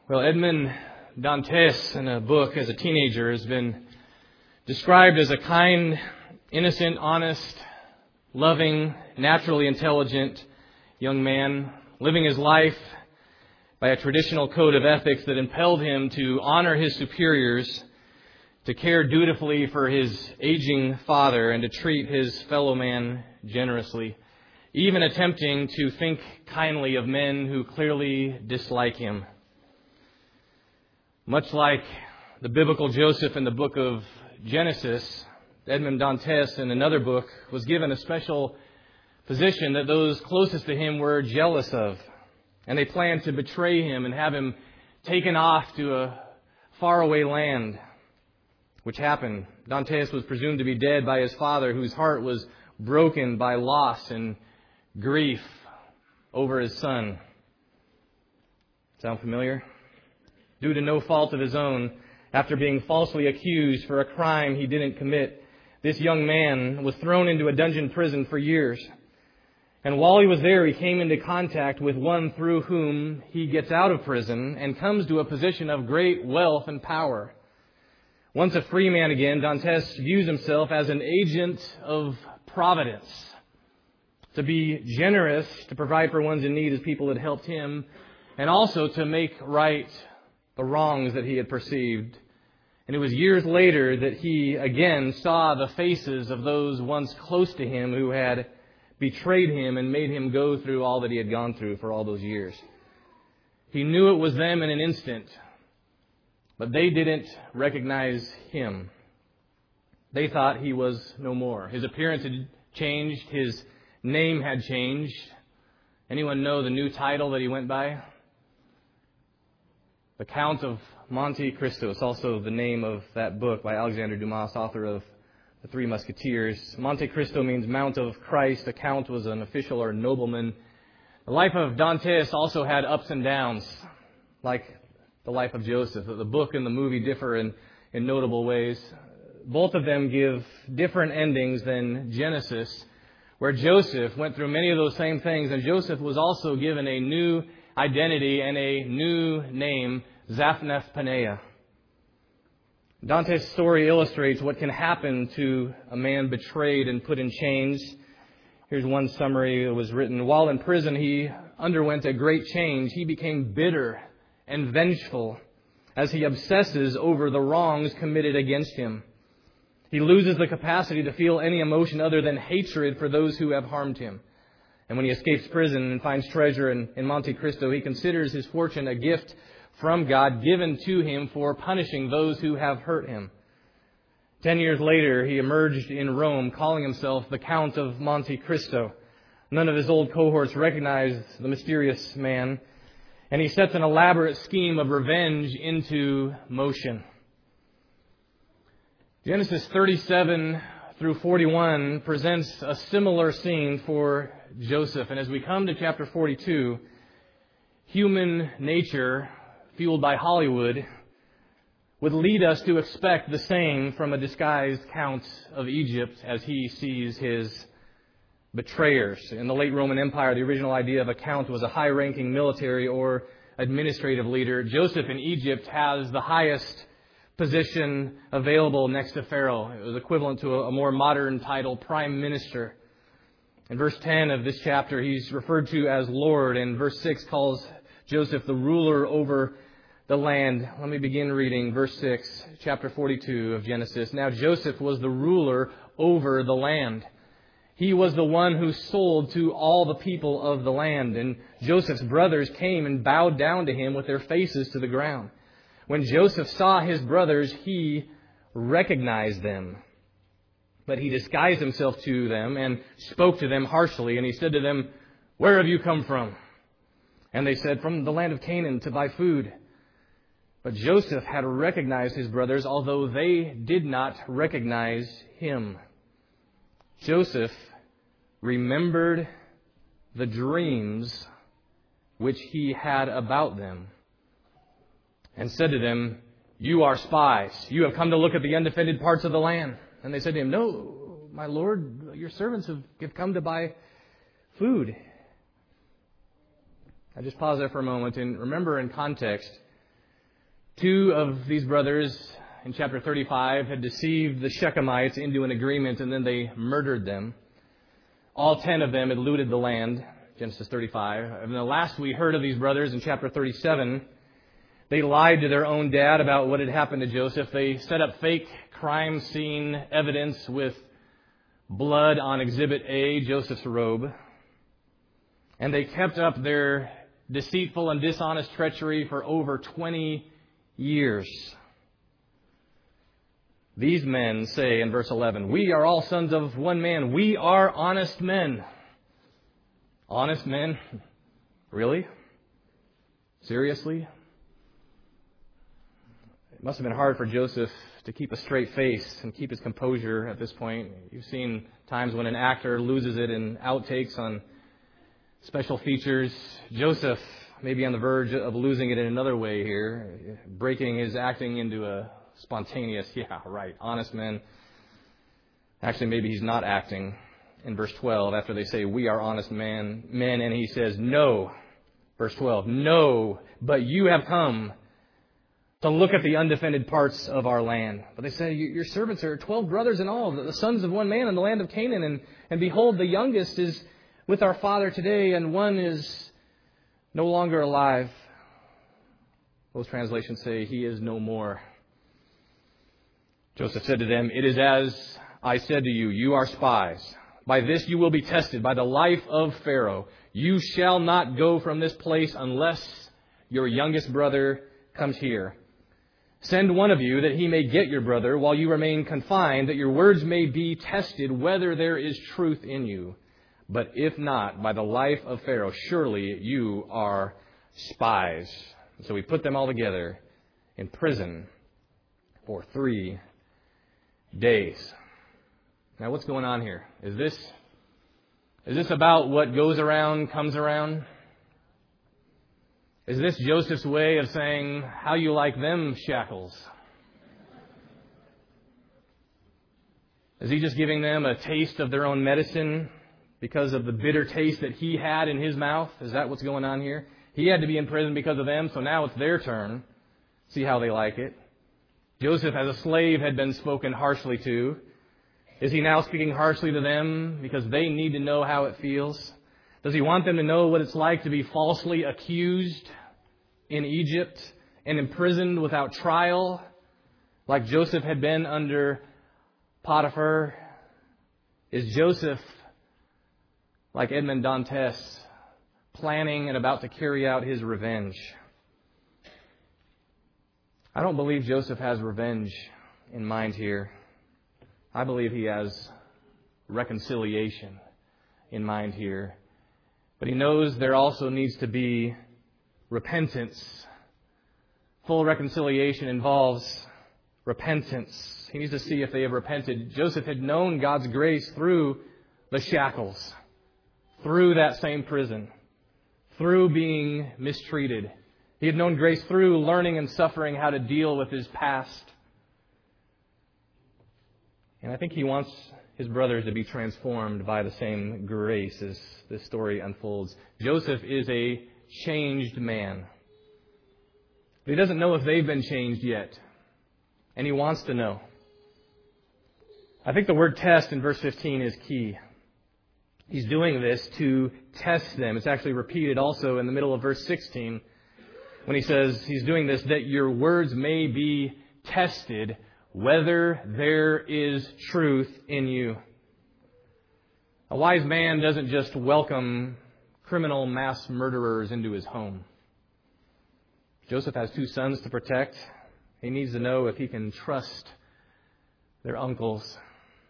Well, Edmond Dantes, in a book as a teenager, has been described as a kind, innocent, honest, loving, naturally intelligent young man, living his life by a traditional code of ethics that impelled him to honor his superiors, to care dutifully for his aging father, and to treat his fellow man generously, even attempting to think kindly of men who clearly dislike him. Much like the biblical Joseph in the book of Genesis, Edmond Dantes in another book was given a special position that those closest to him were jealous of. And they planned to betray him and have him taken off to a faraway land, which happened. Dantes was presumed to be dead by his father, whose heart was broken by loss and grief over his son. Sound familiar? Due to no fault of his own, after being falsely accused for a crime he didn't commit, this young man was thrown into a dungeon prison for years. And while he was there, he came into contact with one through whom he gets out of prison and comes to a position of great wealth and power. Once a free man again, Dantes views himself as an agent of providence. To be generous, to provide for ones in need as people had helped him, and also to make right the wrongs that he had perceived. And it was years later that he again saw the faces of those once close to him who had betrayed him and made him go through all that he had gone through for all those years. He knew it was them in an instant, but they didn't recognize him. They thought he was no more. His appearance had changed. His name had changed. Anyone know the new title that he went by? The Count of Monte Cristo. It's also the name of that book by Alexander Dumas, author of The Three Musketeers. Monte Cristo means Mount of Christ. A count was an official or nobleman. The life of Dantes also had ups and downs, like the life of Joseph. The book and the movie differ in notable ways. Both of them give different endings than Genesis, where Joseph went through many of those same things, and Joseph was also given a new identity and a new name, Zaphnath-Paneah. Dante's story illustrates what can happen to a man betrayed and put in chains. Here's one summary that was written. While in prison, he underwent a great change. He became bitter and vengeful as he obsesses over the wrongs committed against him. He loses the capacity to feel any emotion other than hatred for those who have harmed him. And when he escapes prison and finds treasure in Monte Cristo, he considers his fortune a gift from God given to him for punishing those who have hurt him. 10 years later, he emerged in Rome, calling himself the Count of Monte Cristo. None of his old cohorts recognized the mysterious man, and he sets an elaborate scheme of revenge into motion. Genesis 37 through 41 presents a similar scene for Joseph. And as we come to chapter 42, human nature, fueled by Hollywood, would lead us to expect the same from a disguised Count of Egypt as he sees his betrayers. In the late Roman Empire, the original idea of a count was a high-ranking military or administrative leader. Joseph in Egypt has the highest position available next to Pharaoh. It was equivalent to a more modern title, Prime Minister. In verse 10 of this chapter, he's referred to as Lord, and verse 6 calls Joseph the ruler over the land. Let me begin reading verse 6, chapter 42 of Genesis. Now Joseph was the ruler over the land. He was the one who sold to all the people of the land. And Joseph's brothers came and bowed down to him with their faces to the ground. When Joseph saw his brothers, he recognized them. But he disguised himself to them and spoke to them harshly. And he said to them, "Where have you come from?" And they said, "From the land of Canaan to buy food." But Joseph had recognized his brothers, although they did not recognize him. Joseph remembered the dreams which he had about them, and said to them, "You are spies. You have come to look at the undefended parts of the land." And they said to him, "No, my lord, your servants have come to buy food." I just pause there for a moment and remember in context, Two of these brothers in chapter 35 had deceived the Shechemites into an agreement, and then they murdered them. All 10 of them had looted the land, Genesis 35. And the last we heard of these brothers in chapter 37, they lied to their own dad about what had happened to Joseph. They set up fake crime scene evidence with blood on Exhibit A, Joseph's robe. And they kept up their deceitful and dishonest treachery for over 20 years. These men say in verse 11, "We are all sons of one man. We are honest men." Honest men? Really? Seriously? It must have been hard for Joseph to keep a straight face and keep his composure at this point. You've seen times when an actor loses it in outtakes on special features. Joseph may be on the verge of losing it in another way here, breaking his acting into a spontaneous, honest men. Actually, maybe he's not acting. In verse 12, after they say, "We are honest men," and he says, "No." Verse 12, "No, but you have come to look at the undefended parts of our land." But they say, "Your servants are 12 brothers in all, the sons of one man in the land of Canaan. And behold, the youngest is with our father today, and one is no longer alive." Those translations say, "He is no more." Joseph said to them, "It is as I said to you, you are spies. By this you will be tested, by the life of Pharaoh. You shall not go from this place unless your youngest brother comes here. Send one of you that he may get your brother while you remain confined, that your words may be tested whether there is truth in you. But if not, by the life of Pharaoh, surely you are spies." And so we put them all together in prison for 3 days. Now what's going on here? Is this about what goes around comes around? Is this Joseph's way of saying, "How you like them shackles"? Is he just giving them a taste of their own medicine because of the bitter taste that he had in his mouth? Is that what's going on here? He had to be in prison because of them, so now it's their turn. See how they like it. Joseph, as a slave, had been spoken harshly to. Is he now speaking harshly to them because they need to know how it feels? Does he want them to know what it's like to be falsely accused in Egypt and imprisoned without trial, like Joseph had been under Potiphar? Is Joseph, like Edmond Dantes, planning and about to carry out his revenge? I don't believe Joseph has revenge in mind here. I believe he has reconciliation in mind here. But he knows there also needs to be repentance. Full reconciliation involves repentance. He needs to see if they have repented. Joseph had known God's grace through the shackles, through that same prison, through being mistreated. He had known grace through learning and suffering how to deal with his past. And I think he wants his brothers to be transformed by the same grace as this story unfolds. Joseph is a changed man. But he doesn't know if they've been changed yet. And he wants to know. I think the word test in verse 15 is key. He's doing this to test them. It's actually repeated also in the middle of verse 16 when he says he's doing this, that your words may be tested whether there is truth in you. A wise man doesn't just welcome criminal mass murderers into his home. Joseph has 2 sons to protect. He needs to know if he can trust their uncles.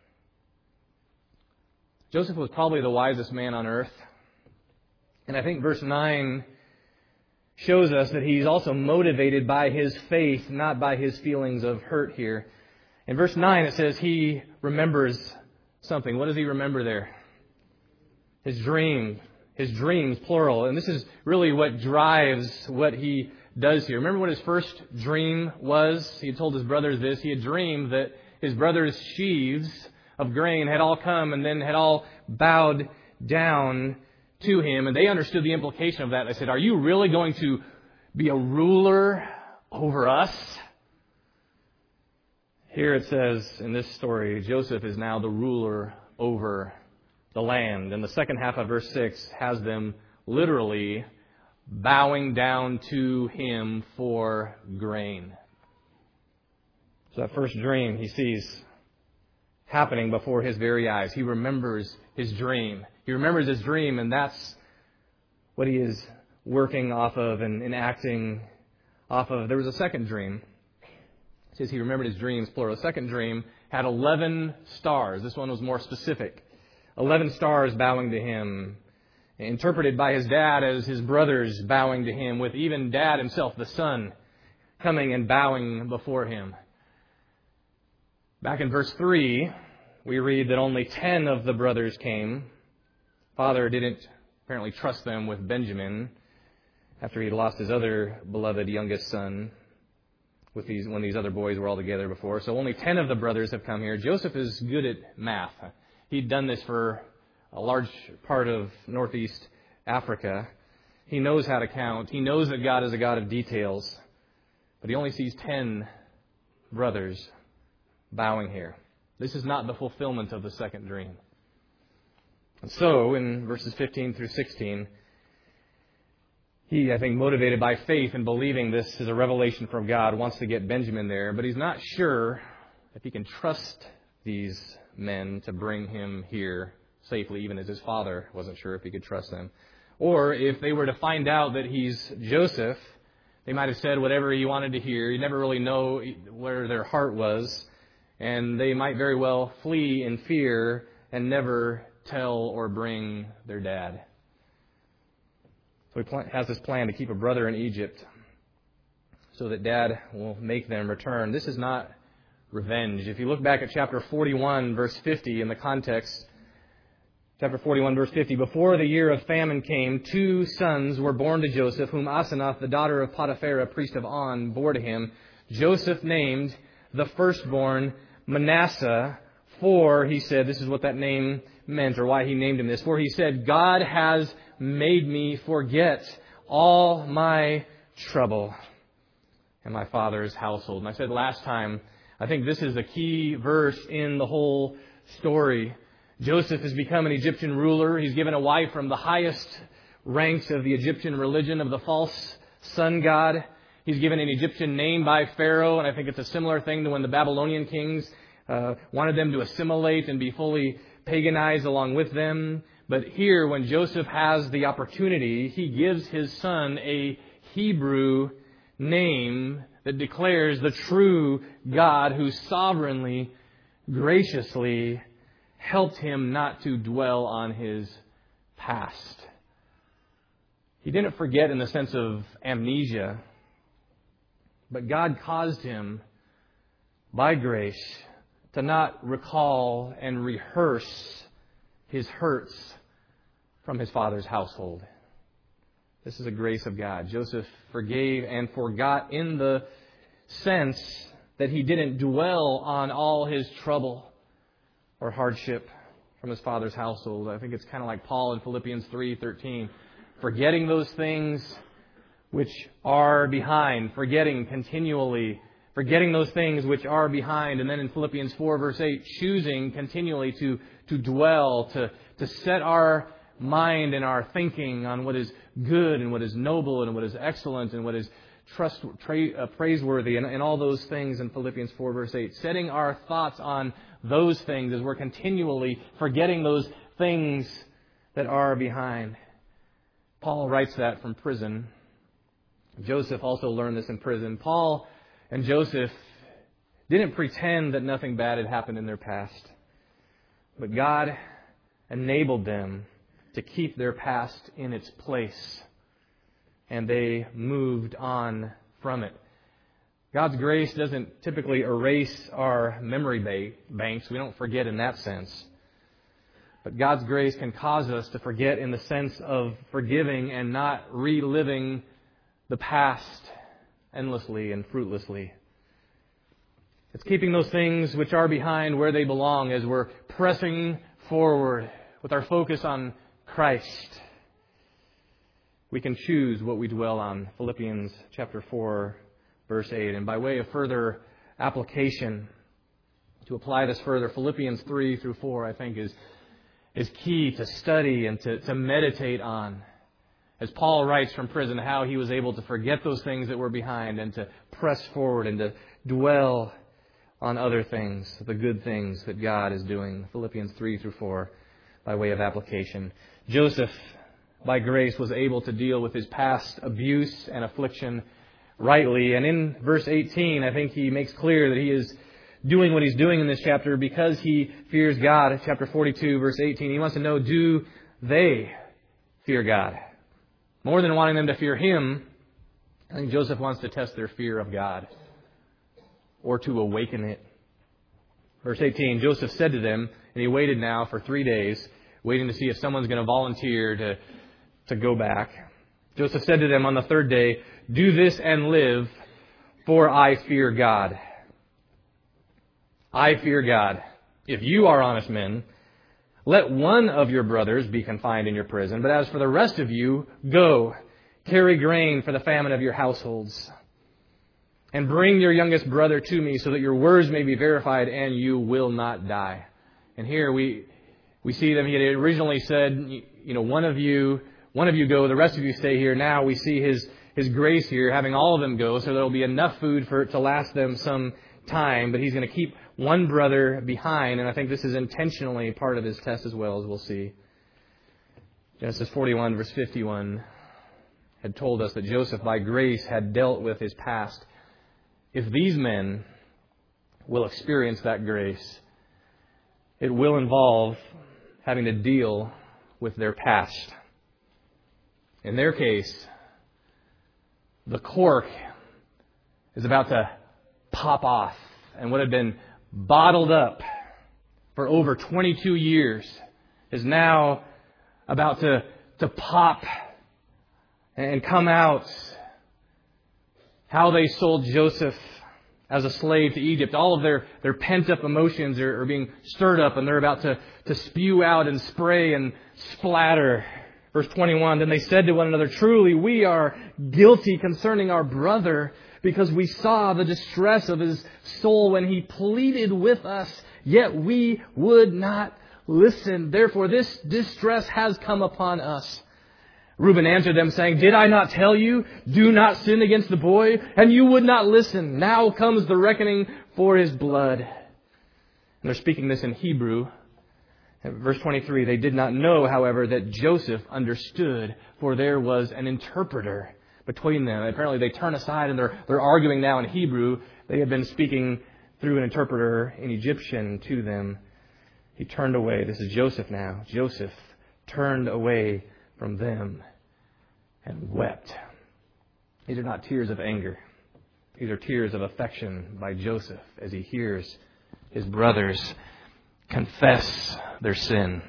Joseph was probably the wisest man on earth. And I think verse 9 shows us that he's also motivated by his faith, not by his feelings of hurt here. In verse 9 it says he remembers something. What does he remember there? His dreams, plural. And this is really what drives what he does here. Remember what his first dream was? He had told his brothers this. He had dreamed that his brothers' sheaves of grain had all come and then had all bowed down to him. And they understood the implication of that. They said, "Are you really going to be a ruler over us. Here it says in this story, Joseph is now the ruler over the land. And the second half of verse 6 has them literally bowing down to him for grain. So that first dream he sees happening before his very eyes. He remembers his dream. He remembers his dream, and that's what he is working off of and acting off of. There was a second dream. It says he remembered his dreams, plural. The second dream had 11 stars. This one was more specific. 11 stars bowing to him, interpreted by his dad as his brothers bowing to him, with even dad himself, the son, coming and bowing before him. Back in verse 3, we read that only 10 of the brothers came. Father didn't apparently trust them with Benjamin after he lost his other beloved youngest son when these other boys were all together before. So only 10 of the brothers have come here. Joseph is good at math. He'd done this for a large part of northeast Africa. He knows how to count. He knows that God is a God of details. But he only sees 10 brothers bowing here. This is not the fulfillment of the second dream. And so, in verses 15 through 16, he, I think, motivated by faith and believing this is a revelation from God, wants to get Benjamin there, but he's not sure if he can trust these men to bring him here safely, even as his father wasn't sure if he could trust them. Or if they were to find out that he's Joseph, they might have said whatever he wanted to hear. You never really know where their heart was, and they might very well flee in fear and never tell or bring their dad. So he has this plan to keep a brother in Egypt so that dad will make them return. This is not revenge. If you look back at chapter 41, verse 50 in the context, chapter 41, verse 50, before the year of famine came, 2 sons were born to Joseph, whom Asenath, the daughter of Potiphar, priest of On, bore to him. Joseph named the firstborn Manasseh, for, he said, this is what that name meant, or why he named him this, for he said, God has made me forget all my trouble and my father's household. And I said last time, I think this is a key verse in the whole story. Joseph has become an Egyptian ruler. He's given a wife from the highest ranks of the Egyptian religion of the false sun god. He's given an Egyptian name by Pharaoh, and I think it's a similar thing to when the Babylonian kings wanted them to assimilate and be fully paganized along with them. But here, when Joseph has the opportunity, he gives his son a Hebrew name that declares the true God who sovereignly, graciously helped him not to dwell on his past. He didn't forget in the sense of amnesia, but God caused him, by grace, to not recall and rehearse his hurts from his father's household. This is a grace of God. Joseph forgave and forgot in the sense that he didn't dwell on all his trouble or hardship from his father's household. I think it's kind of like Paul in Philippians 3:13. Forgetting those things which are behind. Forgetting continually. Forgetting those things which are behind. And then in Philippians 4 verse 8, choosing continually to dwell, to set our mind and our thinking on what is good and what is noble and what is excellent and what is praiseworthy and all those things in Philippians 4 verse 8. Setting our thoughts on those things as we're continually forgetting those things that are behind. Paul writes that from prison. Joseph also learned this in prison. Paul and Joseph didn't pretend that nothing bad had happened in their past. But God enabled them to keep their past in its place. And they moved on from it. God's grace doesn't typically erase our memory banks. We don't forget in that sense. But God's grace can cause us to forget in the sense of forgiving and not reliving the past endlessly and fruitlessly. It's keeping those things which are behind where they belong as we're pressing forward with our focus on Christ. We can choose what we dwell on. Philippians chapter 4, verse 8. And by way of further application, to apply this further, Philippians 3 through 4, I think, is key to study and to meditate on. As Paul writes from prison, how he was able to forget those things that were behind and to press forward and to dwell on other things, the good things that God is doing. Philippians 3 through 4, by way of application. Joseph, by grace, was able to deal with his past abuse and affliction rightly. And in verse 18, I think he makes clear that he is doing what he's doing in this chapter because he fears God. Chapter 42, verse 18, he wants to know, do they fear God? More than wanting them to fear him, I think Joseph wants to test their fear of God or to awaken it. Verse 18, Joseph said to them, and he waited now for 3 days, waiting to see if someone's going to volunteer to go back. Joseph said to them on the third day, do this and live, for I fear God. I fear God. If you are honest men, let one of your brothers be confined in your prison. But as for the rest of you, go, carry grain for the famine of your households. And bring your youngest brother to me so that your words may be verified and you will not die. And here we see them. He had originally said, one of you go, the rest of you stay here. Now we see his grace here, having all of them go, so there will be enough food to last them some time. But he's going to keep one brother behind, and I think this is intentionally part of his test as well, as we'll see. Genesis 41, verse 51, had told us that Joseph, by grace, had dealt with his past. If these men will experience that grace, it will involve having to deal with their past. In their case, the cork is about to pop off, and what had been bottled up for over 22 years is now about to pop and come out. How they sold Joseph as a slave to Egypt. All of their pent-up emotions are being stirred up, and they're about to spew out and spray and splatter. Verse 21, then they said to one another, truly we are guilty concerning our brother, because we saw the distress of his soul when he pleaded with us, yet we would not listen. Therefore this distress has come upon us. Reuben answered them, saying, did I not tell you, do not sin against the boy? And you would not listen. Now comes the reckoning for his blood. And they're speaking this in Hebrew. In verse 23, they did not know, however, that Joseph understood, for there was an interpreter between them. Apparently they turn aside and they're arguing now in Hebrew. They had been speaking through an interpreter in Egyptian to them. He turned away. This is Joseph now. Joseph turned away from them and wept. These are not tears of anger. These are tears of affection by Joseph as he hears his brothers confess their sin.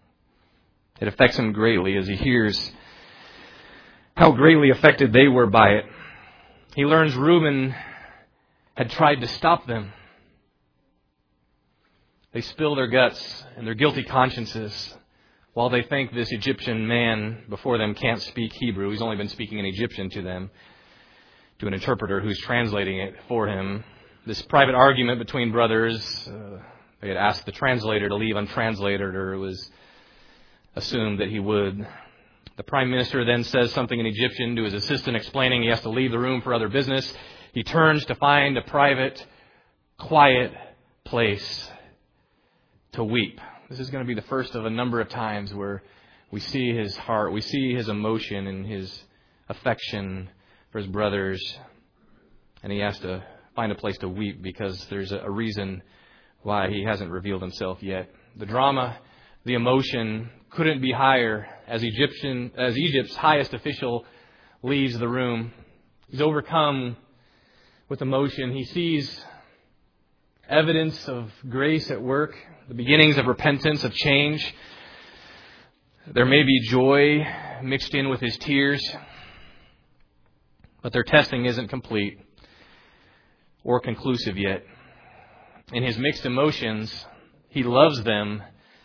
It affects him greatly as he hears how greatly affected they were by it. He learns Reuben had tried to stop them. They spill their guts and their guilty consciences while they think this Egyptian man before them can't speak Hebrew. He's only been speaking in Egyptian to them, to an interpreter who's translating it for him. This private argument between brothers, they had asked the translator to leave untranslated, or it was assumed that he would. The prime minister then says something in Egyptian to his assistant, explaining he has to leave the room for other business. He turns to find a private, quiet place to weep. This is going to be the first of a number of times where we see his heart, we see his emotion and his affection for his brothers. And he has to find a place to weep because there's a reason why he hasn't revealed himself yet. The drama, the emotion couldn't be higher as Egypt's highest official leaves the room. He's overcome with emotion. He sees evidence of grace at work, the beginnings of repentance, of change. There may be joy mixed in with his tears, but their testing isn't complete or conclusive yet. In his mixed emotions, he loves them,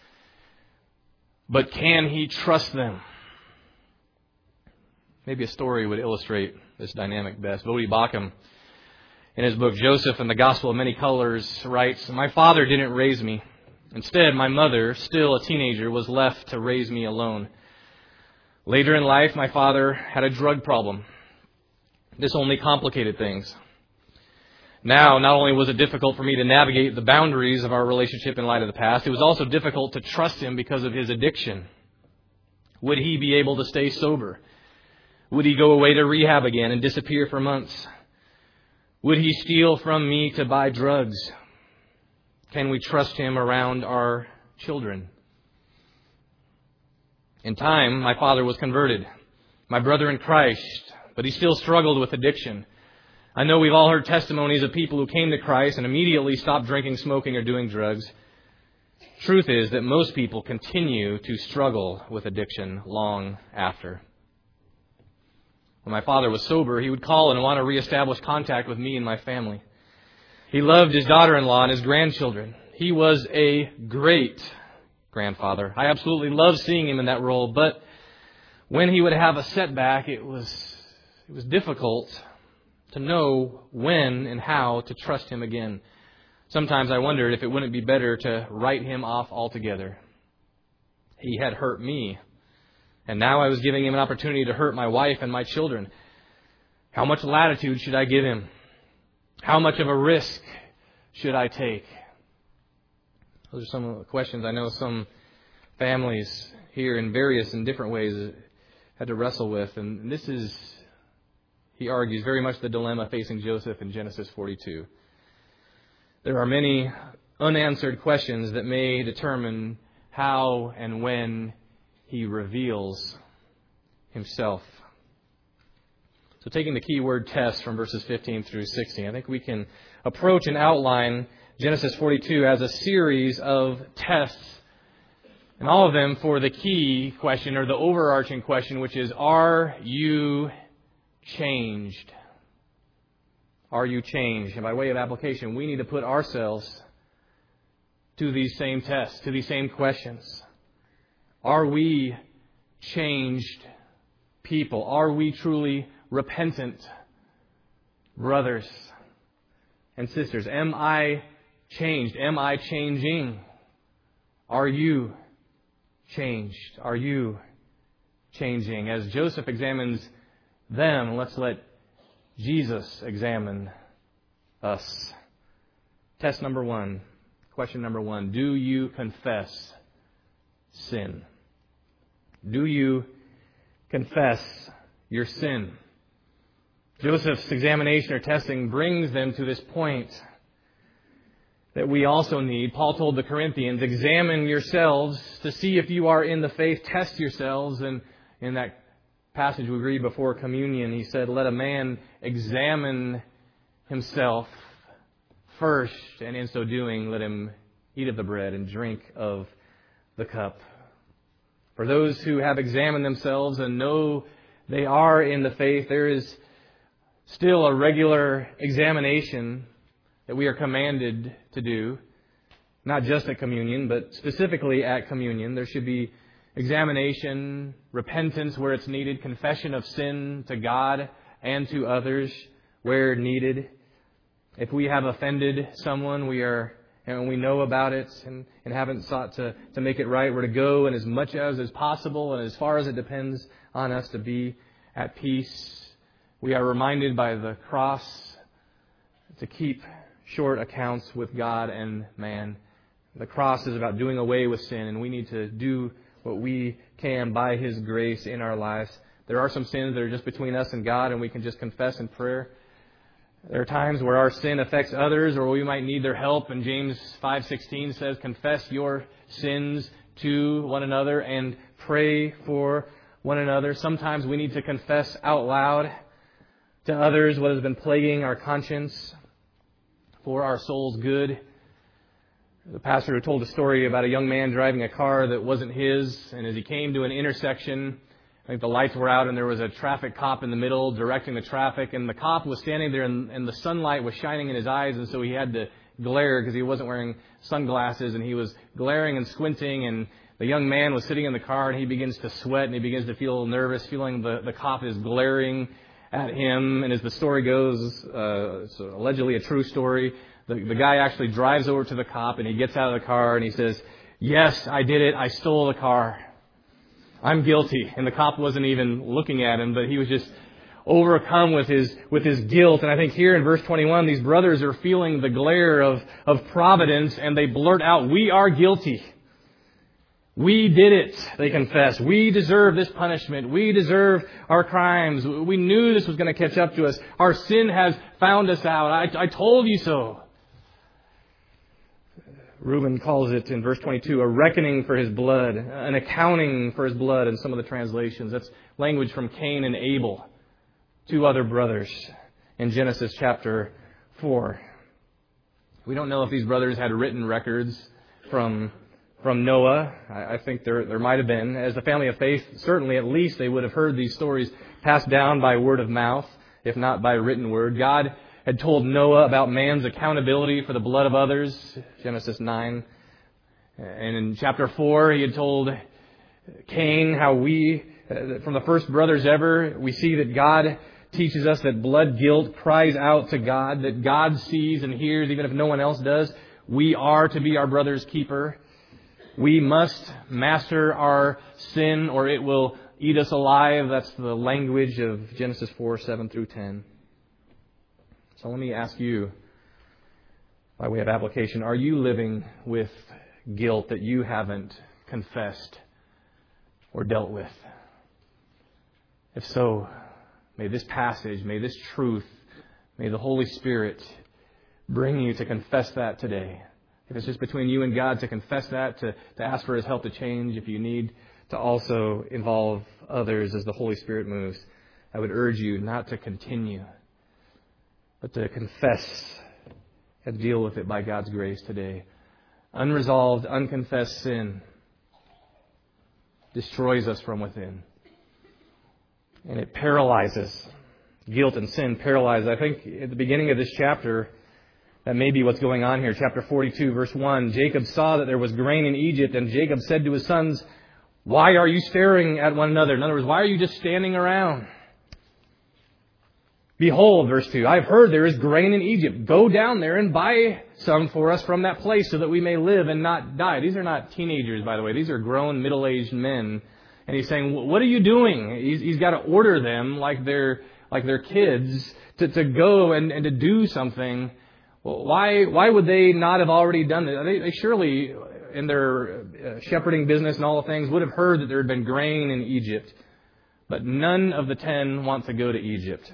but can he trust them? Maybe a story would illustrate this dynamic best. Voddie Baucham In his book, Joseph and the Gospel of Many Colors writes, "My father didn't raise me. Instead, my mother, still a teenager, was left to raise me alone. Later in life, my father had a drug problem. This only complicated things. Now, not only was it difficult for me to navigate the boundaries of our relationship in light of the past, it was also difficult to trust him because of his addiction. Would he be able to stay sober? Would he go away to rehab again and disappear for months? Would he steal from me to buy drugs? Can we trust him around our children?" In time, my father was converted, my brother in Christ, but he still struggled with addiction. I know we've all heard testimonies of people who came to Christ and immediately stopped drinking, smoking, or doing drugs. Truth is that most people continue to struggle with addiction long after. When my father was sober, he would call and want to reestablish contact with me and my family. He loved his daughter-in-law and his grandchildren. He was a great grandfather. I absolutely loved seeing him in that role, but when he would have a setback, it was difficult to know when and how to trust him again. Sometimes I wondered if it wouldn't be better to write him off altogether. He had hurt me, and now I was giving him an opportunity to hurt my wife and my children. How much latitude should I give him? How much of a risk should I take? Those are some of the questions I know some families here in various and different ways had to wrestle with. And this is, he argues, very much the dilemma facing Joseph in Genesis 42. There are many unanswered questions that may determine how and when he reveals himself. So taking the key word test from verses 15 through 16, I think we can approach and outline Genesis 42 as a series of tests, and all of them for the key question or the overarching question, which is, are you changed? Are you changed? And by way of application, we need to put ourselves to these same tests, to these same questions. Are we changed people? Are we truly repentant brothers and sisters? Am I changed? Am I changing? Are you changed? Are you changing? As Joseph examines them, let's let Jesus examine us. Test number one. Question number one. Do you confess sin? Do you confess your sin? Joseph's examination or testing brings them to this point that we also need. Paul told the Corinthians, examine yourselves to see if you are in the faith. Test yourselves. And in that passage we read before communion, he said, let a man examine himself first, and in so doing, let him eat of the bread and drink of the cup. For those who have examined themselves and know they are in the faith, there is still a regular examination that we are commanded to do, not just at communion, but specifically at communion. There should be examination, repentance where it's needed, confession of sin to God and to others where needed. If we have offended someone, and we know about it and haven't sought to make it right, we're to go and as much as is possible and as far as it depends on us to be at peace. We are reminded by the cross to keep short accounts with God and man. The cross is about doing away with sin, and we need to do what we can by His grace in our lives. There are some sins that are just between us and God, and we can just confess in prayer. There are times where our sin affects others, or we might need their help. And James 5:16 says, confess your sins to one another and pray for one another. Sometimes we need to confess out loud to others what has been plaguing our conscience for our soul's good. The pastor who told a story about a young man driving a car that wasn't his, and as he came to an intersection, I think the lights were out and there was a traffic cop in the middle directing the traffic, and the cop was standing there and the sunlight was shining in his eyes, and so he had to glare because he wasn't wearing sunglasses, and he was glaring and squinting, and the young man was sitting in the car and he begins to sweat and he begins to feel nervous, feeling the cop is glaring at him. And as the story goes, it's allegedly a true story. The guy actually drives over to the cop and he gets out of the car and he says, "Yes, I did it. I stole the car. I'm guilty." And the cop wasn't even looking at him, but he was just overcome with his guilt. And I think here in verse 21, these brothers are feeling the glare of providence, and they blurt out, "We are guilty. We did it," they confess. "We deserve this punishment. We deserve our crimes. We knew this was going to catch up to us. Our sin has found us out. I told you so." Reuben calls it in verse 22 a reckoning for his blood, an accounting for his blood in some of the translations. That's language from Cain and Abel, two other brothers in Genesis chapter 4. We don't know if these brothers had written records from Noah. I think there might have been. As the family of faith, certainly at least they would have heard these stories passed down by word of mouth, if not by written word. God had told Noah about man's accountability for the blood of others, Genesis 9. And in chapter 4, he had told Cain how from the first brothers ever, we see that God teaches us that blood guilt cries out to God, that God sees and hears even if no one else does. We are to be our brother's keeper. We must master our sin or it will eat us alive. That's the language of Genesis 4, 7 through 10. So let me ask you, by way of application, are you living with guilt that you haven't confessed or dealt with? If so, may this passage, may this truth, may the Holy Spirit bring you to confess that today. If it's just between you and God, to confess that, to ask for His help to change. If you need to also involve others as the Holy Spirit moves, I would urge you not to continue, but to confess and deal with it by God's grace today. Unresolved, unconfessed sin destroys us from within. And it paralyzes. Guilt and sin paralyze. I think at the beginning of this chapter, that may be what's going on here. Chapter 42, verse 1. Jacob saw that there was grain in Egypt, and Jacob said to his sons, "Why are you staring at one another?" In other words, why are you just standing around? "Behold," verse 2, "I've heard there is grain in Egypt. Go down there and buy some for us from that place so that we may live and not die." These are not teenagers, by the way. These are grown, middle-aged men. And he's saying, "What are you doing?" He's got to order them like they're kids to go and to do something. Well, why would they not have already done it? They surely, in their shepherding business and all the things, would have heard that there had been grain in Egypt. But none of the 10 want to go to Egypt.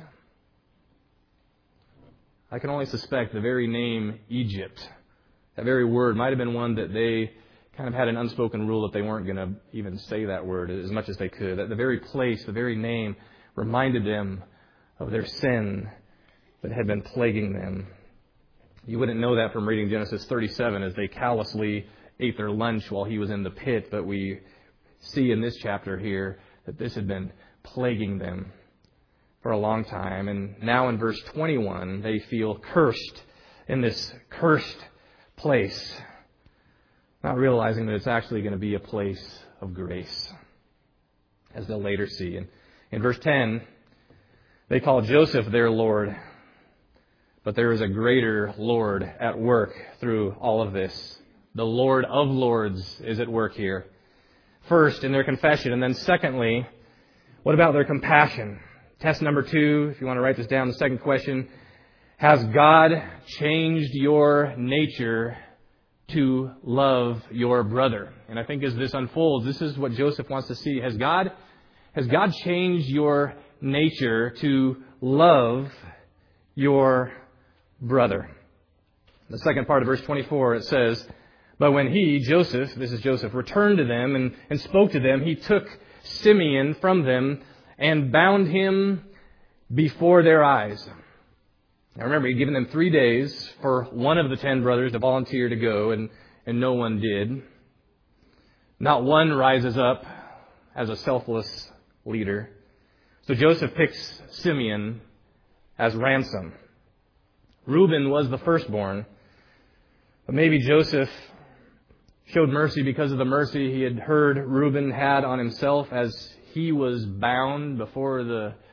I can only suspect the very name Egypt, that very word, might have been one that they kind of had an unspoken rule that they weren't going to even say that word as much as they could. That the very place, the very name reminded them of their sin that had been plaguing them. You wouldn't know that from reading Genesis 37 as they callously ate their lunch while he was in the pit, but we see in this chapter here that this had been plaguing them for a long time. And now in verse 21, they feel cursed in this cursed place, not realizing that it's actually going to be a place of grace, as they'll later see. And in verse 10, they call Joseph their Lord. But there is a greater Lord at work through all of this. The Lord of Lords is at work here. First, in their confession. And then secondly, what about their compassion? Test number 2, if you want to write this down, the second question. Has God changed your nature to love your brother? And I think as this unfolds, this is what Joseph wants to see. Has God changed your nature to love your brother? The second part of verse 24, it says, "But when he," Joseph, this is Joseph, "returned to them and spoke to them, he took Simeon from them and bound him before their eyes." Now remember, he'd given them 3 days for one of the 10 brothers to volunteer to go, and no one did. Not one rises up as a selfless leader. So Joseph picks Simeon as ransom. Reuben was the firstborn, but maybe Joseph showed mercy because of the mercy he had heard Reuben had on himself as he was bound before the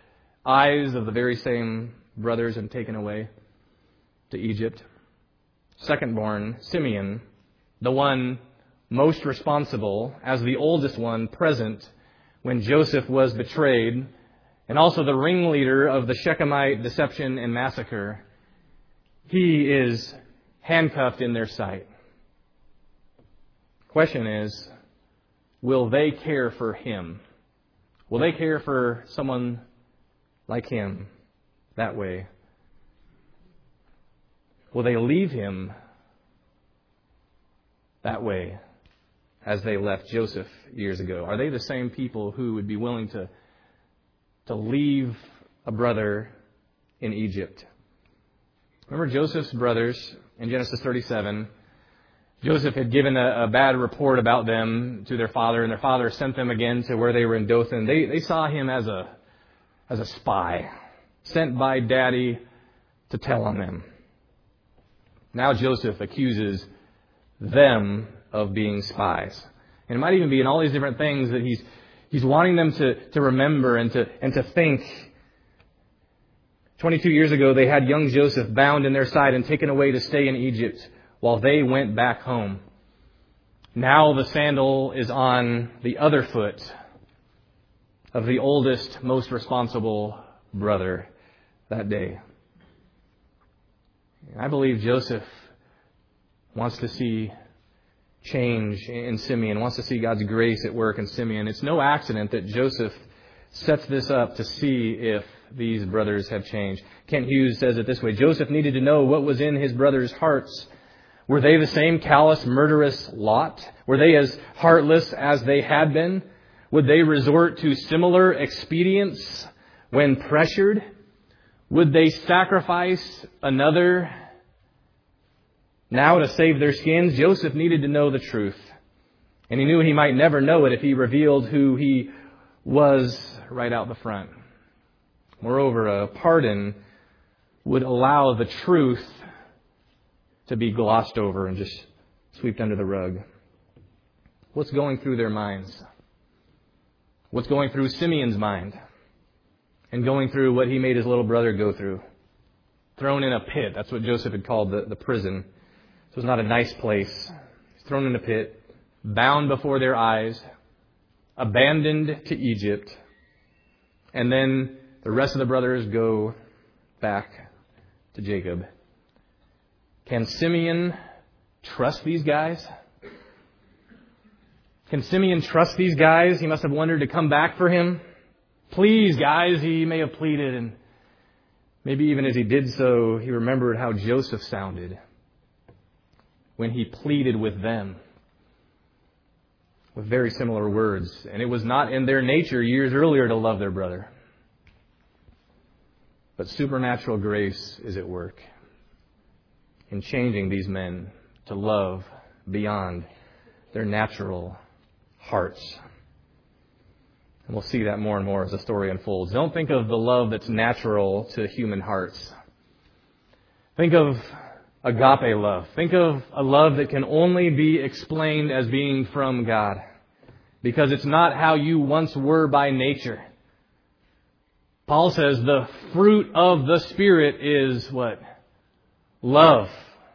eyes of the very same brothers and taken away to Egypt. Second-born, Simeon, the one most responsible, as the oldest one present when Joseph was betrayed, and also the ringleader of the Shechemite deception and massacre, he is handcuffed in their sight. Question is, will they care for him? Will they care for someone like him that way? Will they leave him that way as they left Joseph years ago? Are they the same people who would be willing to leave a brother in Egypt? Remember Joseph's brothers in Genesis 37. Joseph had given a bad report about them to their father, and their father sent them again to where they were in Dothan. They saw him as a spy, sent by daddy to tell on them. Now Joseph accuses them of being spies. And it might even be in all these different things that he's wanting them to remember and to think. 22 years ago, they had young Joseph bound in their side and taken away to stay in Egypt while they went back home. Now the sandal is on the other foot of the oldest, most responsible brother that day. I believe Joseph wants to see change in Simeon, wants to see God's grace at work in Simeon. It's no accident that Joseph sets this up to see if these brothers have changed. Kent Hughes says it this way: Joseph needed to know what was in his brothers' hearts. Were they the same callous, murderous lot? Were they as heartless as they had been? Would they resort to similar expedients when pressured? Would they sacrifice another now to save their skins? Joseph needed to know the truth. And he knew he might never know it if he revealed who he was right out the front. Moreover, a pardon would allow the truth to be glossed over and just swept under the rug. What's going through their minds? What's going through Simeon's mind? And going through what he made his little brother go through? Thrown in a pit. That's what Joseph had called the prison. So it was not a nice place. He's thrown in a pit, bound before their eyes, abandoned to Egypt, and then the rest of the brothers go back to Jacob. Can Simeon trust these guys? Can Simeon trust these guys? He must have wondered to come back for him. Please, guys, he may have pleaded, and maybe even as he did so, he remembered how Joseph sounded when he pleaded with them with very similar words. And it was not in their nature years earlier to love their brother. But supernatural grace is at work in changing these men to love beyond their natural hearts. And we'll see that more and more as the story unfolds. Don't think of the love that's natural to human hearts. Think of agape love. Think of a love that can only be explained as being from God. Because it's not how you once were by nature. Paul says the fruit of the Spirit is what? Love.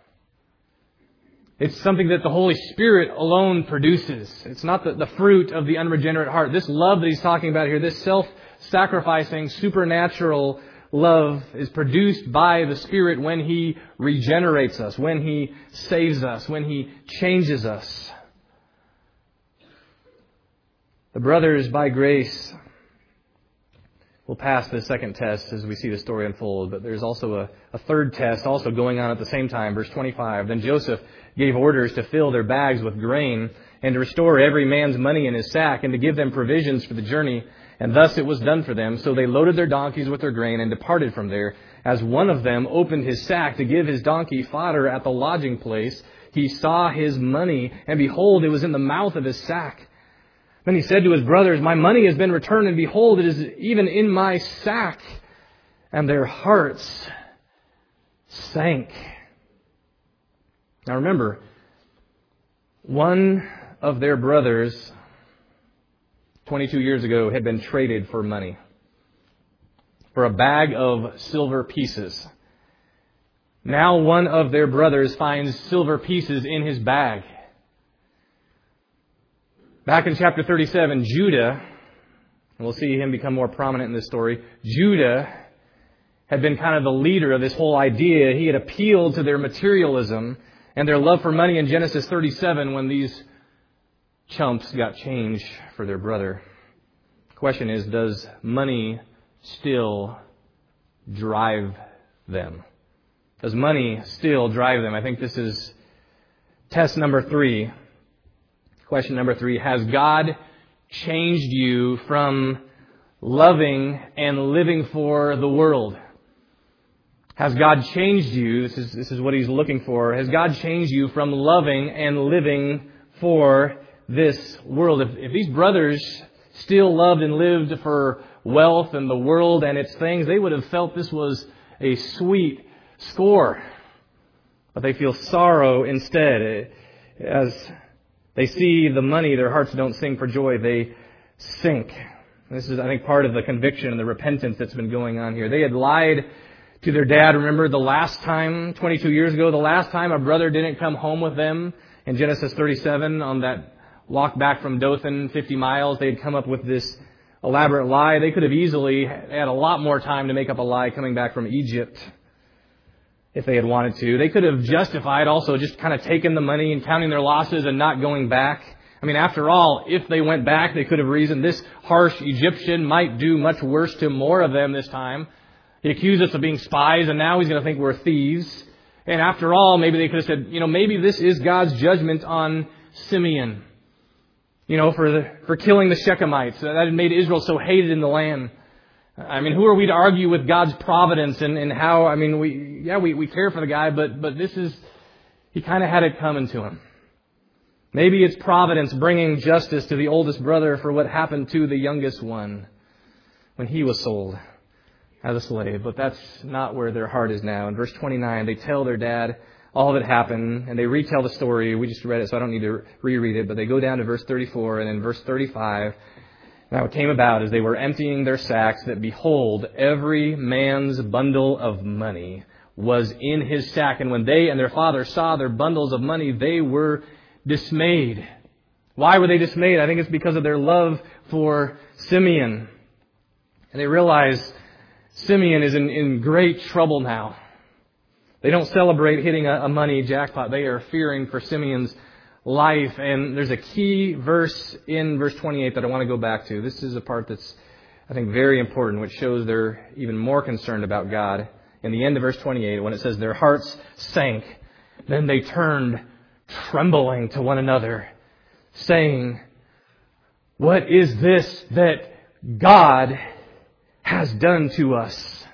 It's something that the Holy Spirit alone produces. It's not the fruit of the unregenerate heart. This love that he's talking about here, this self-sacrificing, supernatural love is produced by the Spirit when He regenerates us, when He saves us, when He changes us. The brothers, by grace, will pass the second test as we see the story unfold. But there's also a third test also going on at the same time. Verse 25. Then Joseph gave orders to fill their bags with grain and to restore every man's money in his sack and to give them provisions for the journey. And thus it was done for them. So they loaded their donkeys with their grain and departed from there. As one of them opened his sack to give his donkey fodder at the lodging place, he saw his money, and behold, it was in the mouth of his sack. Then he said to his brothers, my money has been returned, and behold, it is even in my sack. And their hearts sank. Now remember, one of their brothers 22 years ago had been traded for money. for a bag of silver pieces. Now one of their brothers finds silver pieces in his bag. Back in chapter 37, Judah, and we'll see him become more prominent in this story, Judah had been kind of the leader of this whole idea. He had appealed to their materialism and their love for money in Genesis 37 when these chumps got change for their brother. The question is, does money still drive them? Does money still drive them? I think this is test number 3. Question number 3, has God changed you from loving and living for the world? Has God changed you? This is what He's looking for. Has God changed you from loving and living for this world? If these brothers still loved and lived for wealth and the world and its things, they would have felt this was a sweet score. But they feel sorrow instead. As they see the money, their hearts don't sing for joy. They sink. This is, I think, part of the conviction and the repentance that's been going on here. They had lied to their dad. Remember the last time, 22 years ago, the last time a brother didn't come home with them in Genesis 37 on that walk back from Dothan, 50 miles. They had come up with this elaborate lie. They could have easily had a lot more time to make up a lie coming back from Egypt if they had wanted to. They could have justified also just kind of taking the money and counting their losses and not going back. I mean, after all, if they went back, they could have reasoned this harsh Egyptian might do much worse to more of them this time. He accused us of being spies, and now he's going to think we're thieves. And after all, maybe they could have said, maybe this is God's judgment on Simeon, for killing the Shechemites. That had made Israel so hated in the land. I mean, who are we to argue with God's providence and how, we care for the guy, but this is, he kind of had it coming to him. Maybe it's providence bringing justice to the oldest brother for what happened to the youngest one when he was sold as a slave. But that's not where their heart is now. In verse 29, they tell their dad all that happened, and they retell the story. We just read it, so I don't need to reread it. But they go down to verse 34, and in verse 35, now it came about as they were emptying their sacks that, behold, every man's bundle of money was in his sack. And when they and their father saw their bundles of money, they were dismayed. Why were they dismayed? I think it's because of their love for Simeon. And they realize Simeon is in great trouble now. They don't celebrate hitting a money jackpot. They are fearing for Simeon's life. And there's a key verse in verse 28 that I want to go back to. This is a part that's, I think, very important, which shows they're even more concerned about God. In the end of verse 28, when it says their hearts sank, then they turned trembling to one another, saying, "What is this that God has done to us?"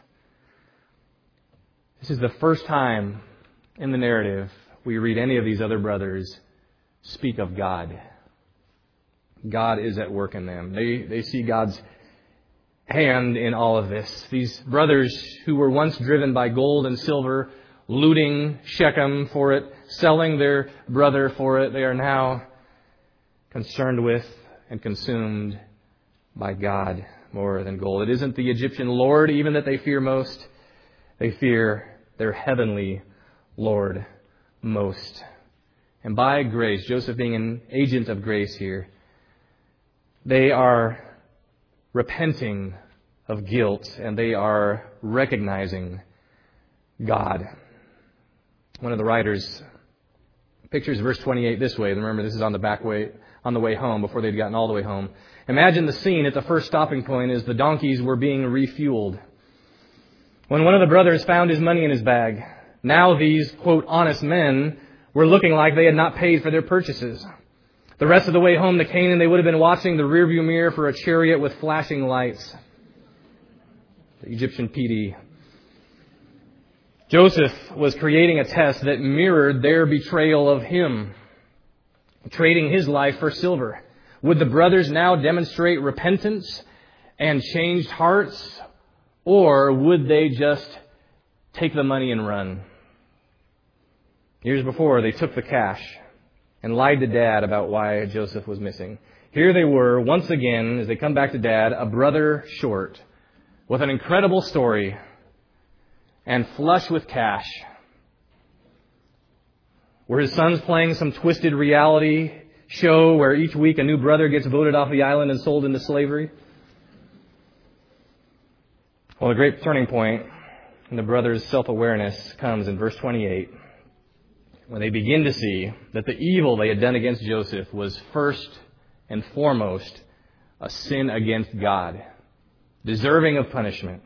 This is the first time in the narrative we read any of these other brothers speak of God. God is at work in them. They see God's hand in all of this. These brothers who were once driven by gold and silver, looting Shechem for it, selling their brother for it, they are now concerned with and consumed by God more than gold. It isn't the Egyptian Lord even that they fear most. They fear their heavenly Lord most. And by grace, Joseph being an agent of grace here, they are repenting of guilt and they are recognizing God. One of the writers pictures verse 28 this way. Remember, this is on the way home, before they'd gotten all the way home. Imagine the scene at the first stopping point as the donkeys were being refueled. When one of the brothers found his money in his bag, now these, quote, honest men were looking like they had not paid for their purchases. The rest of the way home to Canaan, they would have been watching the rearview mirror for a chariot with flashing lights. The Egyptian PD. Joseph was creating a test that mirrored their betrayal of him, trading his life for silver. Would the brothers now demonstrate repentance and changed hearts, or would they just take the money and run? Years before, they took the cash and lied to Dad about why Joseph was missing. Here they were, once again, as they come back to Dad, a brother short, with an incredible story and flush with cash. Were his sons playing some twisted reality show where each week a new brother gets voted off the island and sold into slavery? Well, a great turning point in the brothers' self-awareness comes in verse 28, when they begin to see that the evil they had done against Joseph was first and foremost a sin against God, deserving of punishment.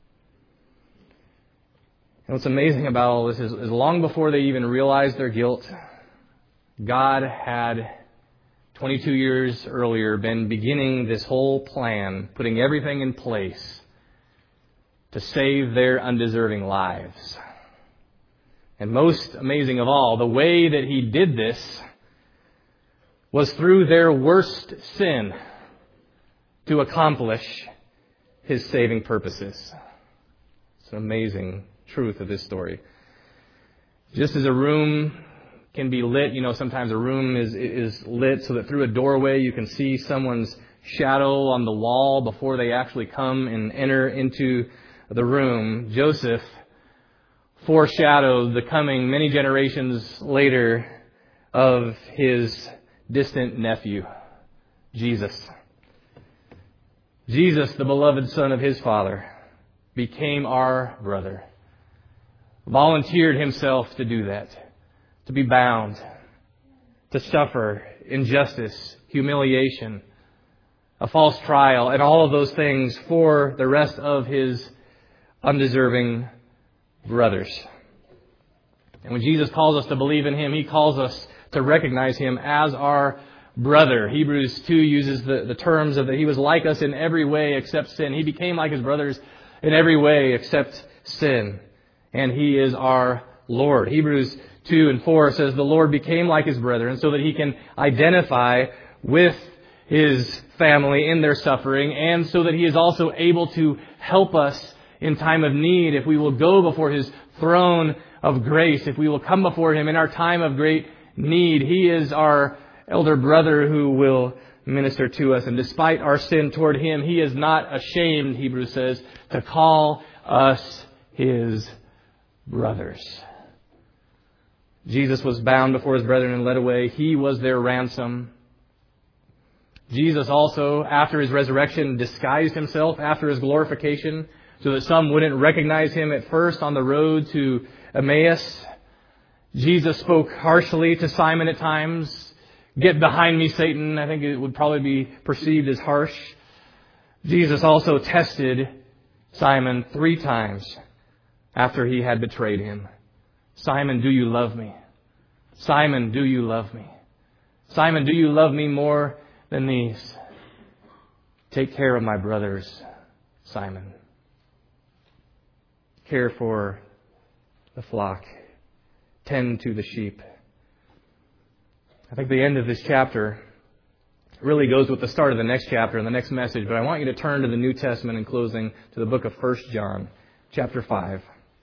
And what's amazing about all this is long before they even realized their guilt, God had 22 years earlier been beginning this whole plan, putting everything in place to save their undeserving lives. And most amazing of all, the way that He did this was through their worst sin to accomplish His saving purposes. It's an amazing truth of this story. Just as a room can be lit, sometimes a room is lit so that through a doorway you can see someone's shadow on the wall before they actually come and enter into the room. Joseph foreshadowed the coming many generations later of his distant nephew, Jesus. Jesus, the beloved Son of His Father, became our brother. Volunteered Himself to do that, to be bound, to suffer injustice, humiliation, a false trial, and all of those things for the rest of His undeserving brothers. And when Jesus calls us to believe in Him, He calls us to recognize Him as our brother. Hebrews 2 uses the terms of that He was like us in every way except sin. He became like His brothers in every way except sin. And He is our Lord. Hebrews 2 and 4 says the Lord became like His brethren so that He can identify with His family in their suffering, and so that He is also able to help us in time of need if we will go before His throne of grace, if we will come before Him in our time of great need. He is our elder brother who will minister to us. And despite our sin toward Him, He is not ashamed, Hebrews says, to call us His brothers. Jesus was bound before His brethren and led away. He was their ransom. Jesus also, after His resurrection, disguised Himself after His glorification so that some wouldn't recognize Him at first on the road to Emmaus. Jesus spoke harshly to Simon at times. "Get behind me, Satan." I think it would probably be perceived as harsh. Jesus also tested Simon 3 times after He had betrayed Him. "Simon, do you love me? Simon, do you love me? Simon, do you love me more than these? Take care of my brothers, Simon. Care for the flock. Tend to the sheep." I think the end of this chapter really goes with the start of the next chapter and the next message, but I want you to turn to the New Testament in closing to the book of 1 John, chapter 5.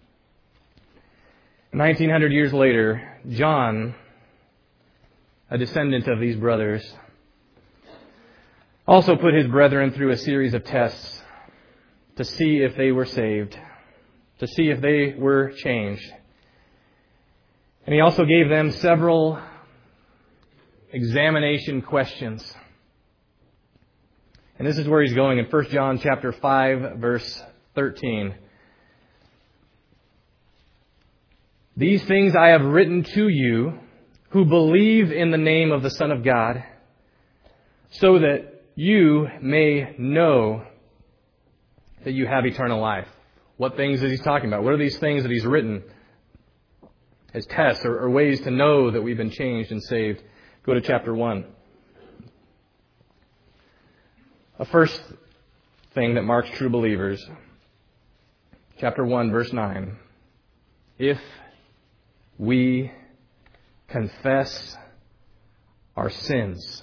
1900 years later, John, a descendant of these brothers, also put his brethren through a series of tests to see if they were saved, to see if they were changed. And he also gave them several examination questions. And this is where he's going in 1 John chapter 5, verse 13. "These things I have written to you who believe in the name of the Son of God, so that you may know that you have eternal life." What things is he talking about? What are these things that he's written as tests or ways to know that we've been changed and saved? Go to chapter 1. A first thing that marks true believers. Chapter 1, verse 9. "If we confess our sins,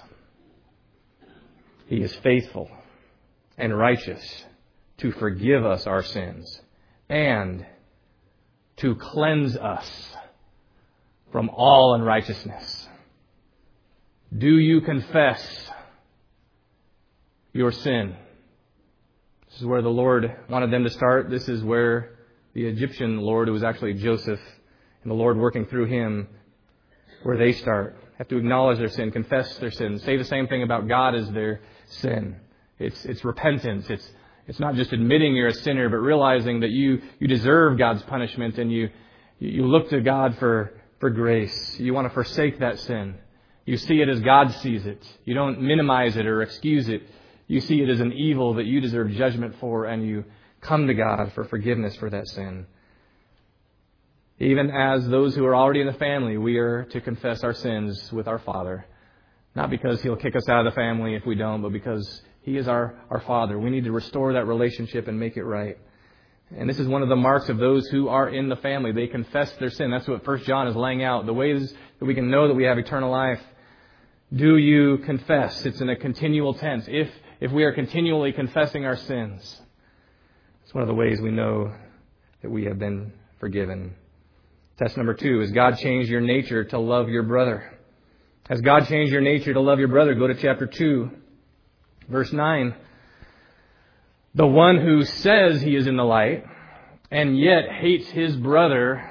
He is faithful and righteous to forgive us our sins and to cleanse us from all unrighteousness." Do you confess your sin? This is where the Lord wanted them to start. This is where the Egyptian Lord, who was actually Joseph, and the Lord working through him, where they start. Have to acknowledge their sin, confess their sin, say the same thing about God as their sin. It's repentance. It's not just admitting you're a sinner, but realizing that you deserve God's punishment, and you look to God for grace. You want to forsake that sin. You see it as God sees it. You don't minimize it or excuse it. You see it as an evil that you deserve judgment for, and you come to God for forgiveness for that sin. Even as those who are already in the family, we are to confess our sins with our Father. Not because He'll kick us out of the family if we don't, but because He is our Father. We need to restore that relationship and make it right. And this is one of the marks of those who are in the family. They confess their sin. That's what 1 John is laying out. The ways that we can know that we have eternal life. Do you confess? It's in a continual tense. If we are continually confessing our sins, it's one of the ways we know that we have been forgiven. Test number 2, has God changed your nature to love your brother? Has God changed your nature to love your brother? Go to chapter 2, verse 9. The one who says he is in the light and yet hates his brother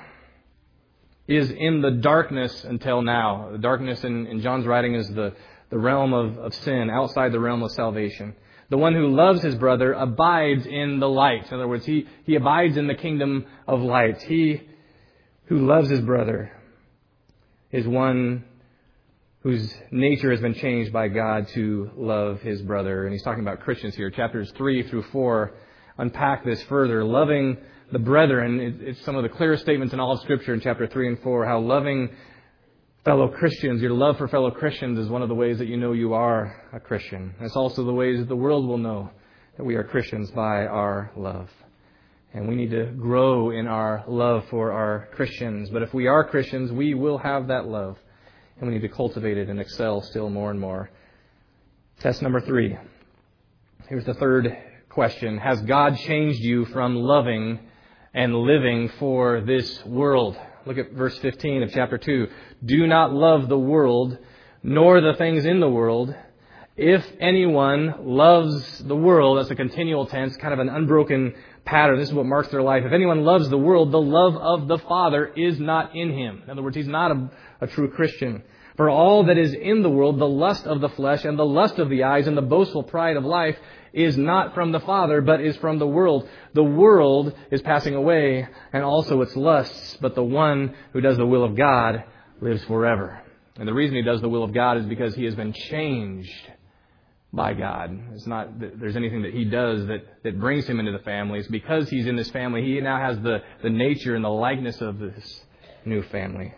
is in the darkness until now. The darkness in John's writing is the realm of sin, outside the realm of salvation. The one who loves his brother abides in the light. In other words, he abides in the kingdom of light. He who loves his brother is one whose nature has been changed by God to love his brother. And he's talking about Christians here. Chapters 3 through 4 unpack this further. Loving the brethren, it's some of the clearest statements in all of Scripture in chapter 3 and 4, how loving fellow Christians, your love for fellow Christians is one of the ways that you know you are a Christian. It's also the ways that the world will know that we are Christians, by our love. And we need to grow in our love for our Christians. But if we are Christians, we will have that love. And we need to cultivate it and excel still more and more. Test number 3. Here's the third question. Has God changed you from loving and living for this world? Look at verse 15 of chapter 2. Do not love the world, nor the things in the world. If anyone loves the world, that's a continual tense, kind of an unbroken pattern. This is what marks their life. If anyone loves the world, the love of the Father is not in him. In other words, he's not a true Christian. For all that is in the world, the lust of the flesh and the lust of the eyes and the boastful pride of life, is not from the Father, but is from the world. The world is passing away, and also its lusts, but the one who does the will of God lives forever. And the reason he does the will of God is because he has been changed by God. It's not that there's anything that he does that brings him into the family. It's because he's in this family, he now has the nature and the likeness of this new family.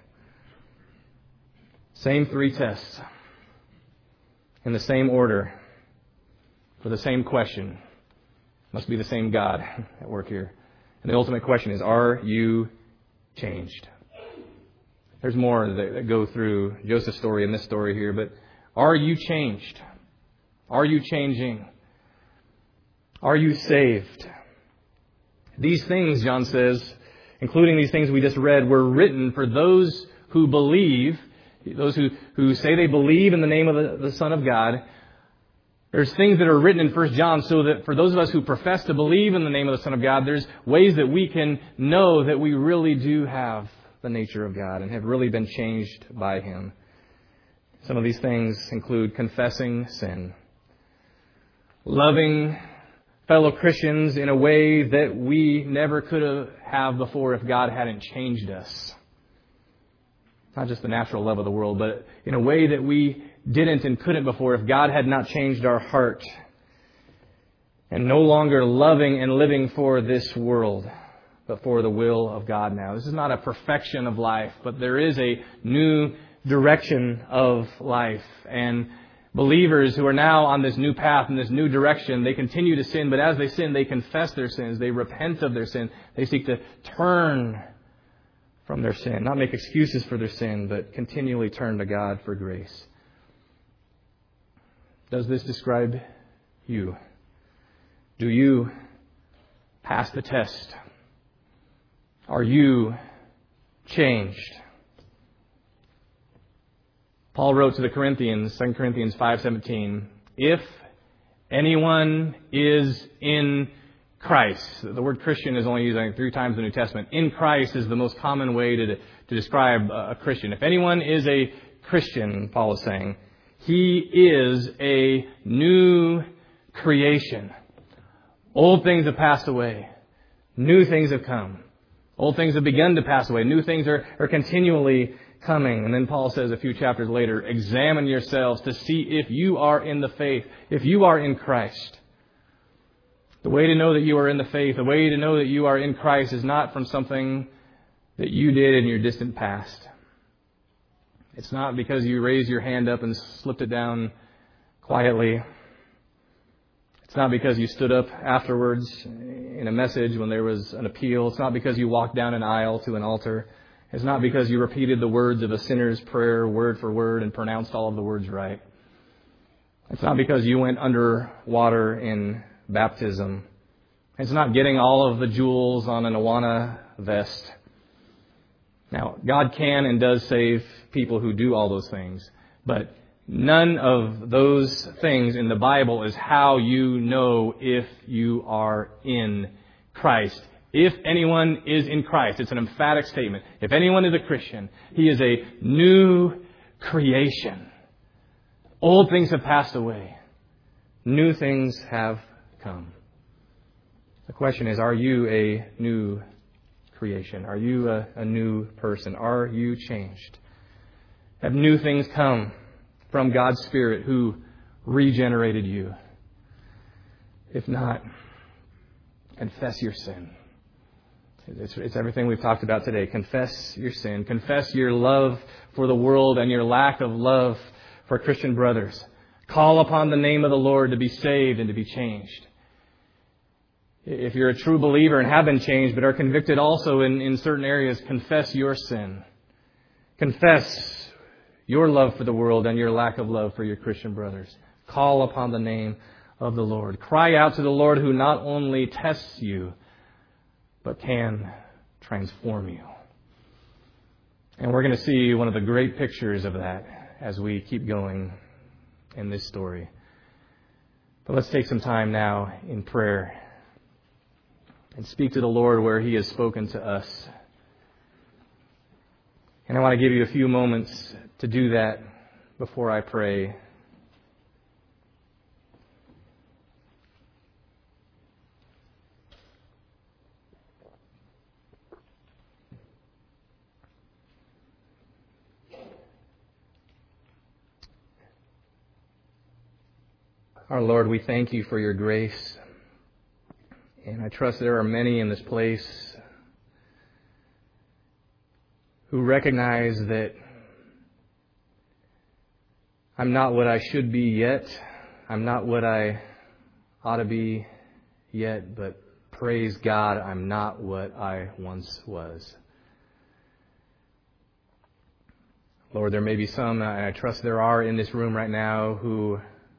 Same 3 tests, in the same order, for the same question. Must be the same God at work here. And the ultimate question is, are you changed? There's more that go through Joseph's story and this story here, but are you changed? Are you changing? Are you saved? These things, John says, including these things we just read, were written for those who believe, those who say they believe in the name of the Son of God. There's things that are written in 1 John so that for those of us who profess to believe in the name of the Son of God, there's ways that we can know that we really do have the nature of God and have really been changed by Him. Some of these things include confessing sin, loving fellow Christians in a way that we never could have before if God hadn't changed us. Not just the natural love of the world, but in a way that we didn't and couldn't before if God had not changed our heart. And no longer loving and living for this world, but for the will of God now. This is not a perfection of life, but there is a new direction of life. And believers who are now on this new path and this new direction, they continue to sin, but as they sin, they confess their sins. They repent of their sin. They seek to turn from their sin, not make excuses for their sin, but continually turn to God for grace. Does this describe you? Do you pass the test? Are you changed? Paul wrote to the Corinthians, 2 Corinthians 5:17, if anyone is in Christ. The word Christian is only used, I think, 3 times in the New Testament. In Christ is the most common way to describe a Christian. If anyone is a Christian, Paul is saying, he is a new creation. Old things have passed away. New things have come. Old things have begun to pass away. New things are continually coming. And then Paul says a few chapters later, examine yourselves to see if you are in the faith, if you are in Christ. The way to know that you are in the faith, the way to know that you are in Christ is not from something that you did in your distant past. It's not because you raised your hand up and slipped it down quietly. It's not because you stood up afterwards in a message when there was an appeal. It's not because you walked down an aisle to an altar. It's not because you repeated the words of a sinner's prayer word for word and pronounced all of the words right. It's not because you went under water in baptism. It's not getting all of the jewels on an Awana vest. Now, God can and does save people who do all those things, but none of those things in the Bible is how you know if you are in Christ. If anyone is in Christ, it's an emphatic statement. If anyone is a Christian, he is a new creation. Old things have passed away. New things have come. The question is, are you a new creation? Are you a new person? Are you changed? Have new things come from God's Spirit who regenerated you? If not, confess your sin. It's everything we've talked about today. Confess your sin. Confess your love for the world and your lack of love for Christian brothers. Call upon the name of the Lord to be saved and to be changed. If you're a true believer and have been changed but are convicted also in certain areas, confess your sin. Confess your love for the world and your lack of love for your Christian brothers. Call upon the name of the Lord. Cry out to the Lord who not only tests you, but can transform you. And we're going to see one of the great pictures of that as we keep going in this story. But let's take some time now in prayer and speak to the Lord where He has spoken to us. And I want to give you a few moments to do that before I pray. Our Lord, we thank You for Your grace. And I trust there are many in this place who recognize that I'm not what I should be yet. I'm not what I ought to be yet, but praise God, I'm not what I once was. Lord, there may be some, and I trust there are in this room right now, who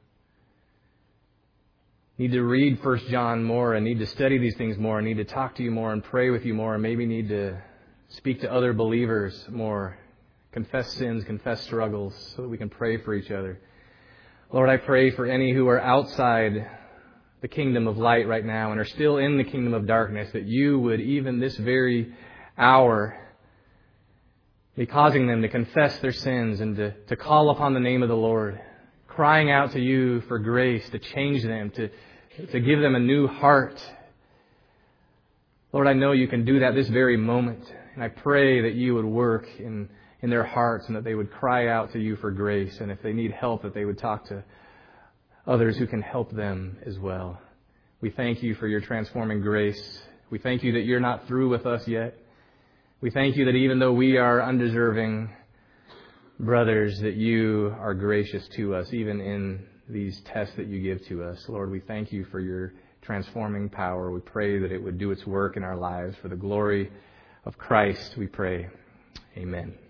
need to read 1 John more and need to study these things more and need to talk to You more and pray with You more and maybe need to speak to other believers more, confess sins, confess struggles so that we can pray for each other. Lord, I pray for any who are outside the kingdom of light right now and are still in the kingdom of darkness, that You would, even this very hour, be causing them to confess their sins and to call upon the name of the Lord, crying out to You for grace to change them, to give them a new heart. Lord, I know You can do that this very moment. And I pray that You would work in their hearts and that they would cry out to You for grace. And if they need help, that they would talk to others who can help them as well. We thank You for Your transforming grace. We thank You that You're not through with us yet. We thank You that even though we are undeserving brothers, that You are gracious to us, even in these tests that You give to us. Lord, we thank You for Your transforming power. We pray that it would do its work in our lives. For the glory of Christ, we pray. Amen.